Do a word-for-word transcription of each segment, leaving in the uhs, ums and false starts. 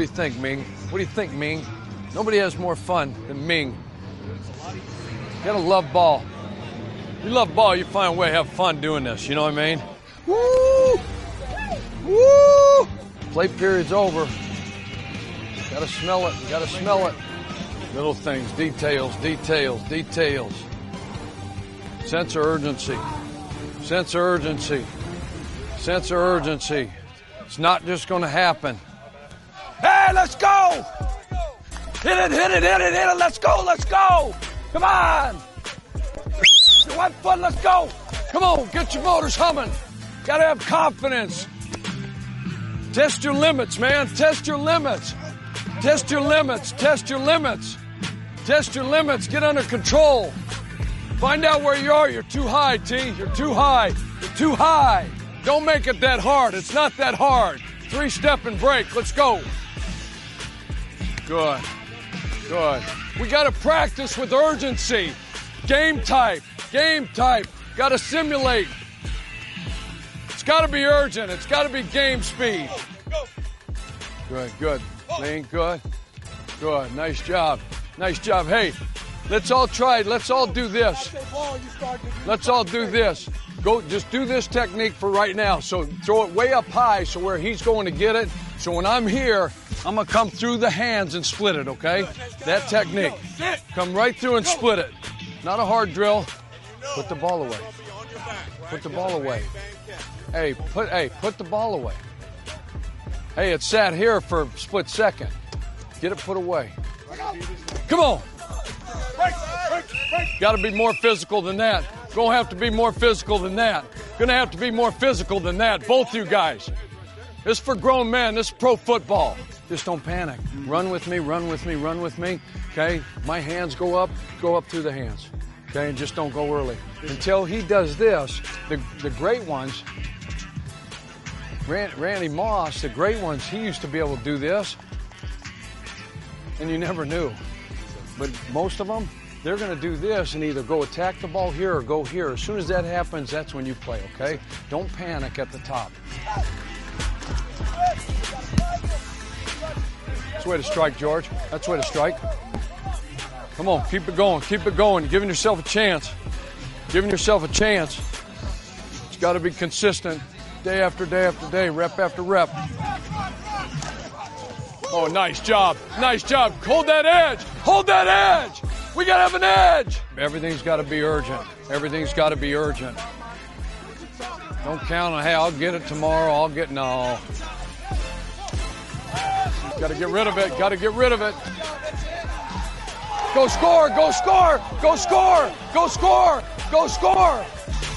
do you think, Ming? What do you think, Ming? Nobody has more fun than Ming. You gotta love ball. You love ball, you find a way to have fun doing this, you know what I mean? Woo! Woo! Play period's over. Gotta smell it, gotta smell it. Little things, details, details, details. Sense of urgency. Sense of urgency. Sense of urgency. It's not just gonna happen. Hey, let's go! Hit it, hit it, hit it, hit it, let's go, let's go! Come on! You want fun, let's go! Come on, get your motors humming. Gotta have confidence. Test your limits, man, test your limits. Test your limits, test your limits. Test your limits, get under control. Find out where you are. You're too high, T. You're too high. You're too high. Don't make it that hard. It's not that hard. Three-step and break. Let's go. Good. Good. We got to practice with urgency. Game type. Game type. Got to simulate. It's got to be urgent. It's got to be game speed. Good, good. Lane, good. Good. Nice job. Nice job. Hey, let's all try it. Let's all do this. Let's all do this. Go, just do this technique for right now. So throw it way up high so where he's going to get it. So when I'm here, I'm going to come through the hands and split it, okay? That technique. Come right through and split it. Not a hard drill. Put the ball away. Put the ball away. Hey, put, hey, put the ball away. Hey, it sat here for a split second. Get it put away. Come on. Got to be more physical than that. Gonna have to be more physical than that. Gonna have to be more physical than that. Both you guys. This is for grown men. This is pro football. Just don't panic. Run with me, run with me, run with me. Okay? My hands go up, go up through the hands. Okay? And just don't go early. Until he does this, the, the great ones, Randy Moss, the great ones, he used to be able to do this. And you never knew. But most of them, they're going to do this and either go attack the ball here or go here. As soon as that happens, that's when you play, okay? Don't panic at the top. That's the way to strike, George. That's the way to strike. Come on, keep it going, keep it going. You're giving yourself a chance. Giving yourself a chance. It's got to be consistent, day after day after day, rep after rep. Oh, nice job. Nice job. Hold that edge. Hold that edge. We got to have an edge. Everything's got to be urgent. Everything's got to be urgent. Don't count on, hey, I'll get it tomorrow. I'll get, no. Got to get rid of it. Got to get rid of it. Go score. Go score. Go score. Go score. Go score.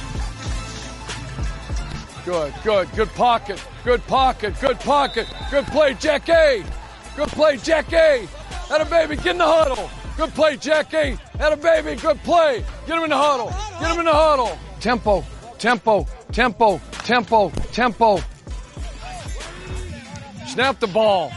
Good, good, good pocket. Good pocket. Good pocket. Good play, Jack A. Good play, Jack A. Atta baby, get in the huddle. Good play, Jack A. Atta baby, good play. Get him in the huddle. Get him in the huddle. Tempo, tempo, tempo, tempo, tempo. Snap the ball.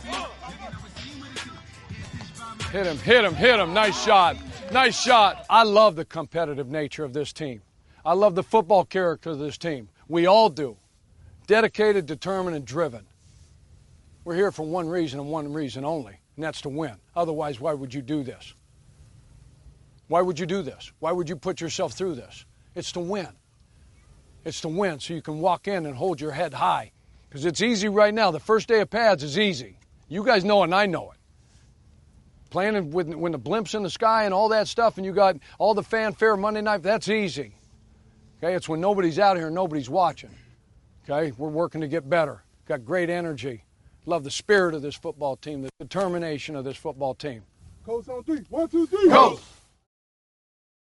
Hit him, hit him, hit him. Nice shot. Nice shot. I love the competitive nature of this team. I love the football character of this team. We all do. Dedicated, determined, and driven. We're here for one reason and one reason only, and that's to win. Otherwise, why would you do this? Why would you do this? Why would you put yourself through this? It's to win. It's to win so you can walk in and hold your head high. Because it's easy right now. The first day of pads is easy. You guys know it and I know it. Playing with, when the blimp's in the sky and all that stuff and you got all the fanfare Monday night, that's easy. Okay, it's when nobody's out here and nobody's watching. Okay, we're working to get better. Got great energy. Love the spirit of this football team, the determination of this football team. Coach on three. One, two, three. Go!